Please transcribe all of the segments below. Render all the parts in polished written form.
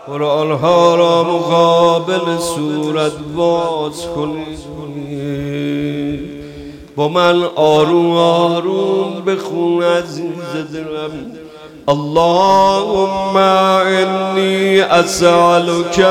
قرآن ها را مقابل صورت باز کنید. با من آروم آروم بخون عزیز دلم. اللهم انی اسألک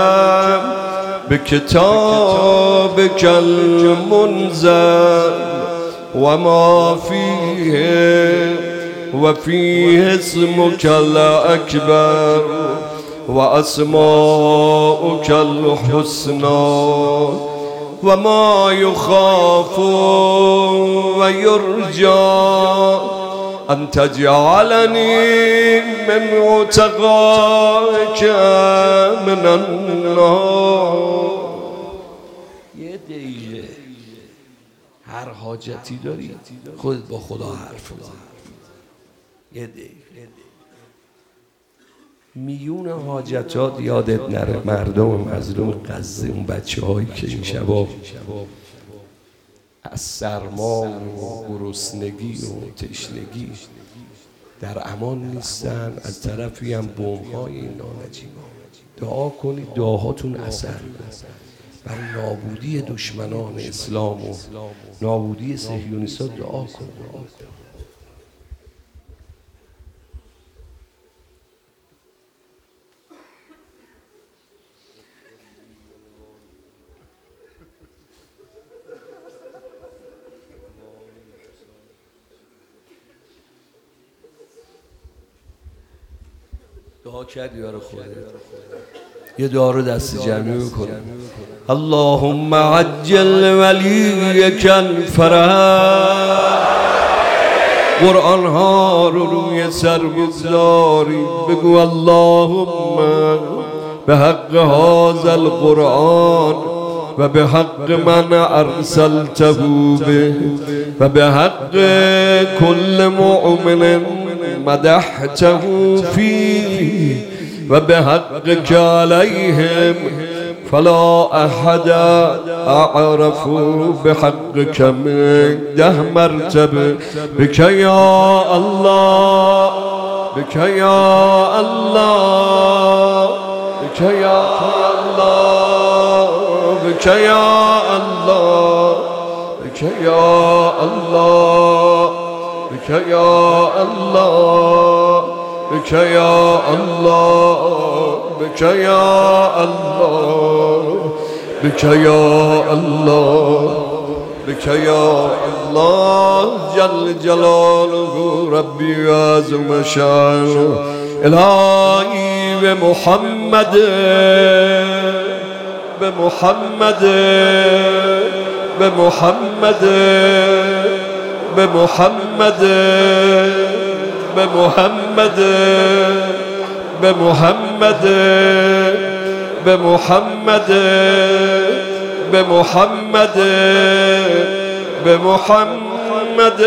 بکتابک المنزل و ما فیه و فیه اسمک الاکبر و اسماؤک الحسنا و ما یخاف و یرجا ان تجعلنی من عتقائک من النار. یه دقیقه هر حاجتی داری خودت با خدا حرف بزن. یه دقیقه میون حاجتات یادت نره. مردم مظلوم غزه، اون بچه هایی که این شبا از سرما و گرسنگی و تشنگی در امان نیستن، از طرفی هم بمب‌های این نانجیبا. دعا کنید دعاهاتون اثر کنه بر نابودی دشمنان اسلام و نابودی صهیونیست‌ها. دعا کنید. دعا کردی برای خودت. یه دعا رو دست جمعی بکن. اللهم عجل ولیک الفرج. قرآن ها رو روی سر بگذاری، بگو اللهم به حق هذا القرآن و به حق من ارسلته به و به حق کل مؤمن مدحته فيه و به حقك عليهم فلا احد اعرف بحقك من 10 مرتبه. بك يا الله، بك يا الله، بك يا الله، بك يا الله، بك يا الله، بك يا الله، بك يا الله، بك يا الله، بك يا الله، بك يا الله جل جلاله ربي وعظم شانه. الهی بمحمد، بمحمد، بمحمد، بمحمد، بمحمد، بمحمد، بمحمد، بمحمد، بمحمد،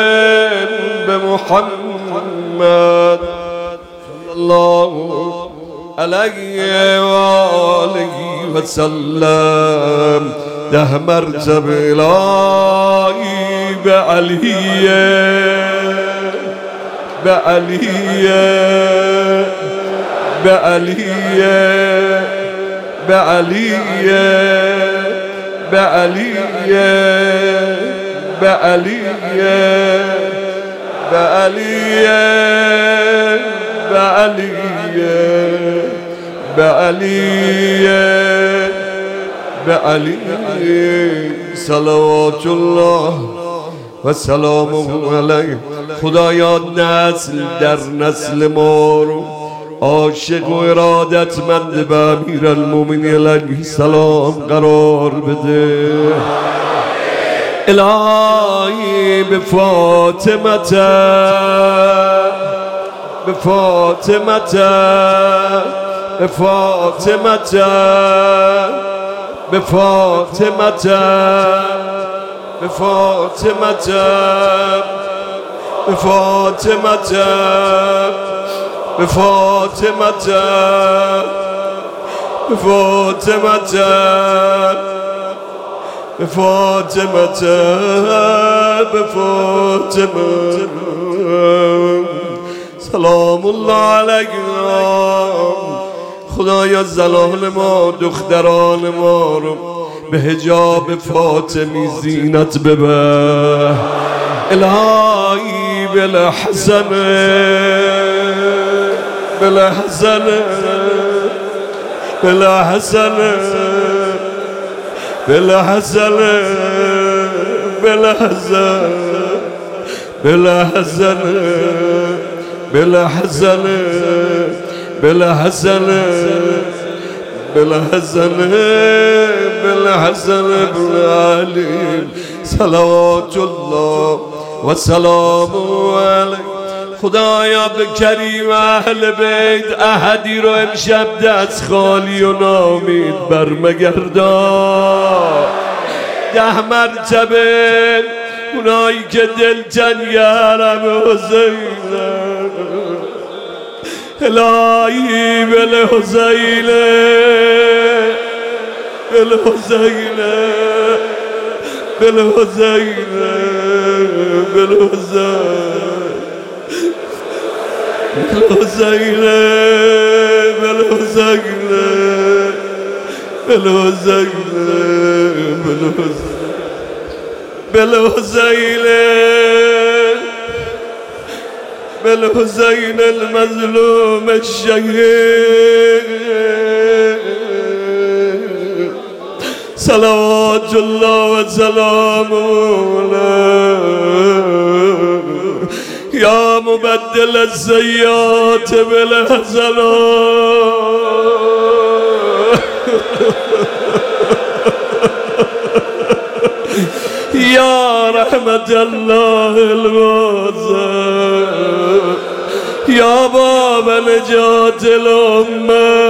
بمحمد صلى الله عليه وآله وسلم 10 مرتبه. الهی به علیه، به علیه، به علیه، به علیه، به علیه، به علیه، به علیه، به علیه، به علیه، به علیه صلوات الله و سلامه علیه. خدایا نسل در نسل ما رو عاشق و ارادتمند به امیرالمومنین علیه السلام قرار بده. الهی به فاطمه، به فاطمه، به فاطمه، به فاطمه، به فاطمه، به فاطمه، به فاطمه، به فاطمه، به فاطمه، به فاطمه سلام الله علیکم. خدایا زنان ما دختران ما رو به حجاب فاطمی زینت ببر الهی بالحسن بالحسن بالحسن بالحسن بالحسن بالحسن بالحسن بالحسن بالحسن بالحسن بالعلي صلوات الله و سلام علیه. خدایا به کریم اهل بیت احدی رو امشب دست خالی و نامید برمگردان. 10 مرتبه اونایی که دلتنگ حرم حسین الهی بالحسین بالحسین بالحسین بالحسین بالحسین بالحسین بالحسین بالحسین المظلوم الشهید صلوات الله و سلامه یا مبدل السیئات بالحسنات یا رحمت الله الواسع یا باب نجات الامه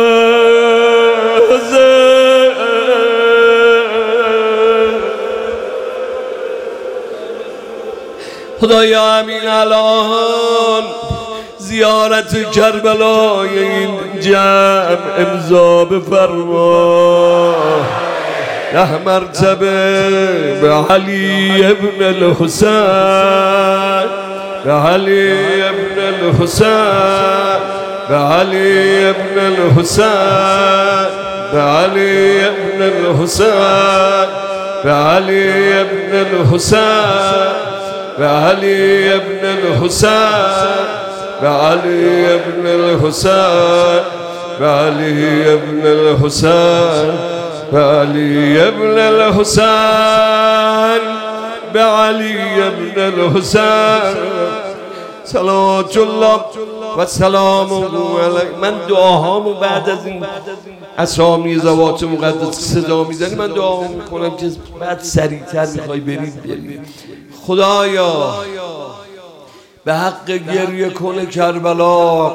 خدایا همین الان زیارت کربلای این جمع امضا بفرما. 10 مرتبه به علی ابن الحسین به علی ابن الحسین به علی ابن الحسین به علی ابن الحسین به علی ابن الحسین به علی ابن الحسین به علی ابن الحسین به علی ابن الحسین به علی ابن الحسین به علی ابن الحسین صلوات الله و سلام علیه. من دعاهامو بعد از این اسامی ذوات مقدس صدا میزنی من دعا میکنم که بعد سریعتر میخوای برید. خدایا به حق گریه کنه کربلا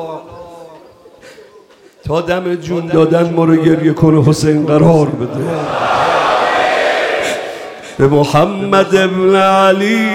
تا دم جون دادن ما رو گریه کنه حسین قرار بده. به محمد ابن علی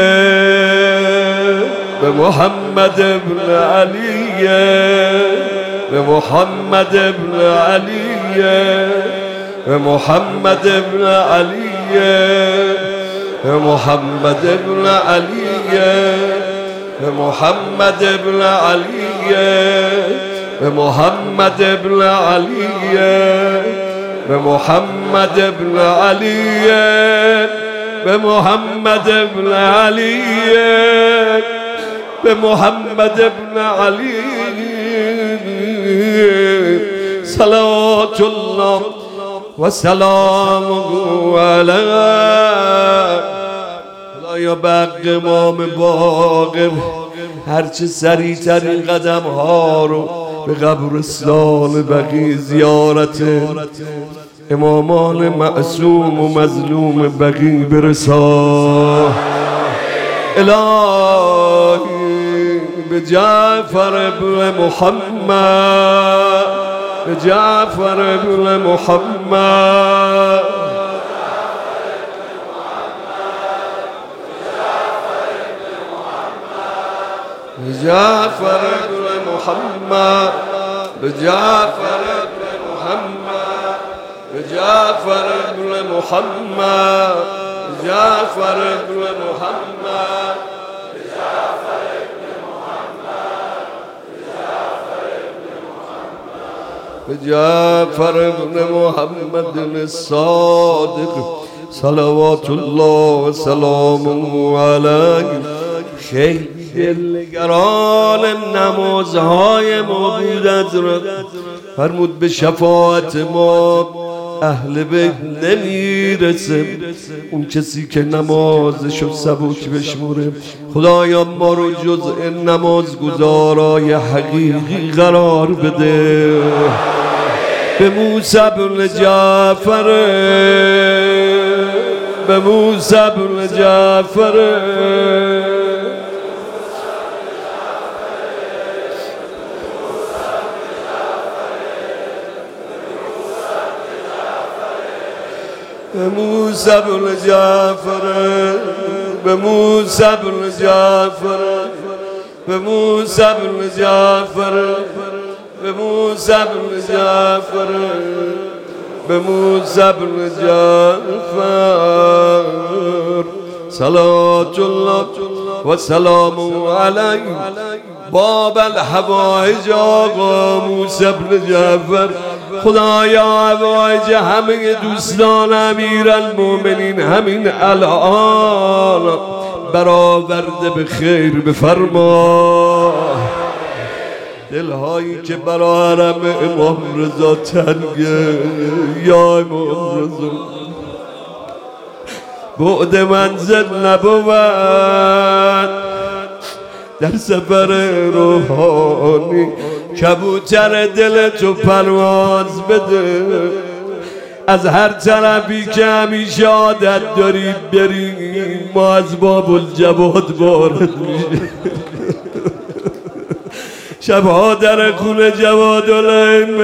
به محمد ابن علی به محمد ابن علی به محمد ابن علی به محمد ابن علی به محمد ابن علی به محمد ابن علی به محمد ابن علی به محمد ابن علی به محمد ابن علی صلوات الله و سلامه علیه. خدایا به امام باقر هرچه سریعتر این قدم ها رو به قبرستان بقیع زیارت امامان معصوم و مظلوم بقیع برسان. الهی به جعفر ابن محمد به جعفر ابن محمد جعفر ابن محمد بجعفر ابن محمد بجعفر ابن محمد بجعفر ابن محمد بجعفر ابن محمد بجعفر ابن محمد به جعفر ابن محمد الصادق صلوات الله و سلامه علیه. خیلی دلگران نمازهای موعودت را فرمود به شفاعت ما اهل بیت نمیرسه. اون کسی که نمازشو سبک بشموره خدایا ما رو جزء نمازگزارای حقیقی قرار بده. به موسی بن جعفر، به موسی بن جعفر، به موسی بن جعفر، به موسی بن جعفر، به موسی بن جعفر، به موسی بن جعفر، به موسی بن جعفر صلوات الله و سلامه علیه. باب الحوائج آقا موسی بن جعفر. خدایا حوائج همه دوستان امیرالمومنین همین الان برآورده به خیر بفرما. دلهایی که برا حرم امام رضا تنگه یا امام رضا بعد منزل نبود، در سفر روحانی کبوتر دل تو پرواز بده. از هر طرفی که همیشه عادت داری بری ما از باب الجواد وارد میشه. شبها در خونه جواد العین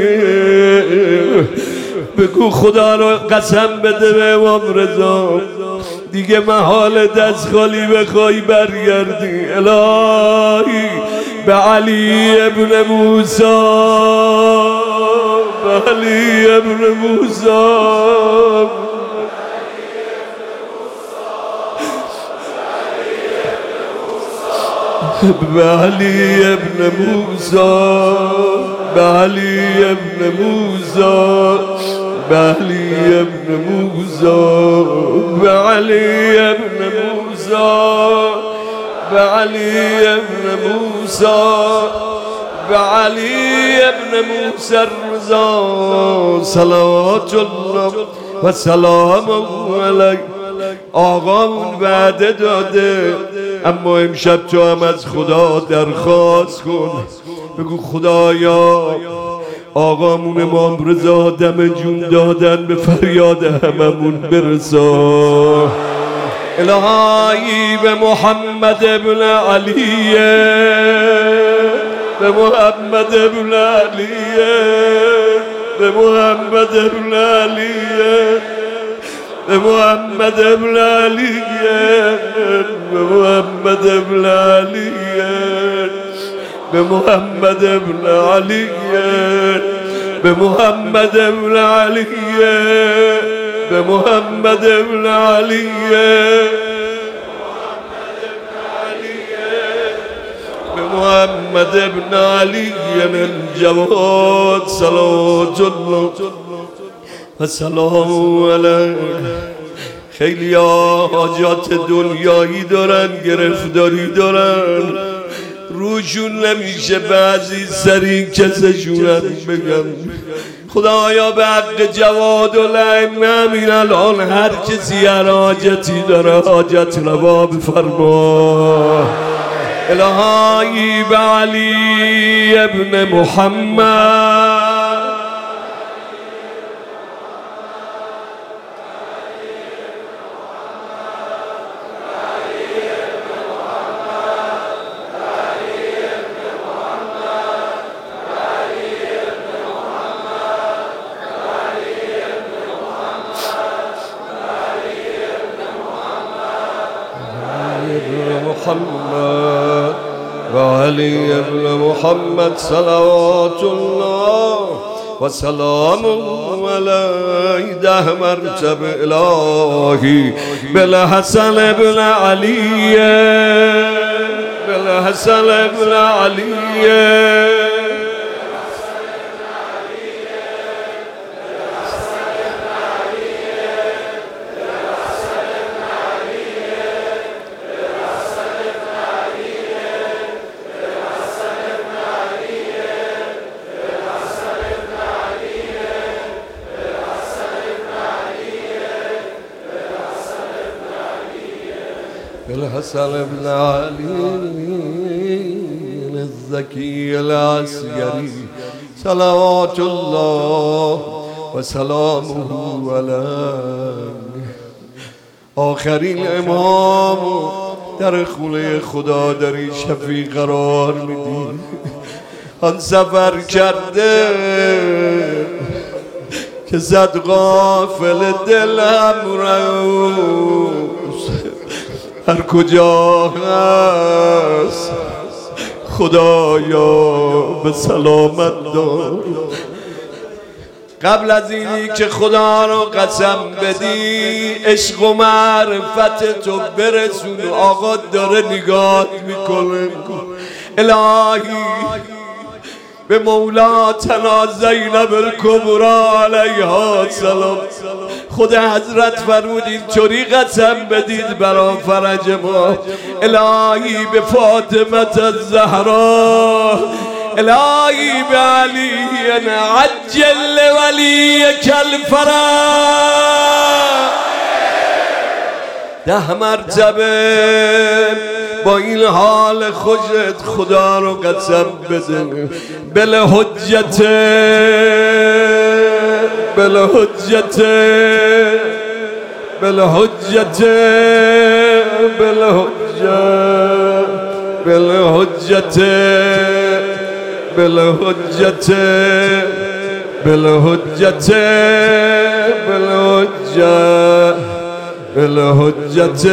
بگو خدا رو قسم بده به امام رضا دیگه محال دست خالی بخوای برگردی. الهی به علی ابن موسی، به علی ابن موسی، به علی ابن موسی، به علی ابن موسی، به علی ابن موسی، به علی ابن موسی، به علی ابن موسی، به علی ابن موسی الرضا صلوات الله و سلامه علیه. آقا اون وعده داده، اما امشب تو هم از خدا درخواست کن. بگو خدایا آقامون امام رضا دم جون دادن به فریاد هممون برسا. الهی به محمد ابن علیه، به محمد ابن علیه، به محمد ابن علیه، به محمد ابن علیه، به محمد ابن علیه، به محمد ابن علیه، به محمد ابن علیه، به محمد ابن علیه، به محمد ابن علیه الجواد صلوات الله و سلام علیه. خیلی حاجات دنیایی دارن، گرفتاری دارن، روشون نمیشه بعضی سری کسشونن بگم. خدایا به حق جواد العین همین الان هر کسی هر حاجتی داره حاجت روا بفرما. الهی به علی ابن محمد، محمد و علی ابن محمد صلوات الله و سلامه علیه. 10 مرتبه الهی بالحسن ابن علیه، بالحسن ابن علیه، الحسن بن علي الزكي العسكري صلوات الله و سلامه علیه. آخرین امام در خونه خدا در این شفیع قرار میدی. آن سفر کرده که زد غافل دلم روز، هر کجا هست خدایا به سلامت دار. قبل از اینی که خدا رو قسم بدی عشق و معرفت تو برسون. آقا داره نگاه میکنه. الهی به مولاتنا زینب الکبری علیها السلام خود حضرت فرمود اینطوری قسم بدید برای فرج ما. الهی به فاطمه الزهرا، الهی به علی عجل ولیک الفرج. 10 مرتبه با این حال خوشت خدا رو قسم بده. بالحجت بالحجت بالحجت بالحجت بالحجت بالحجت بالحجت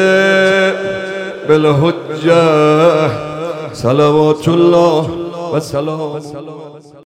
بالحجة صلوات الله و سلام.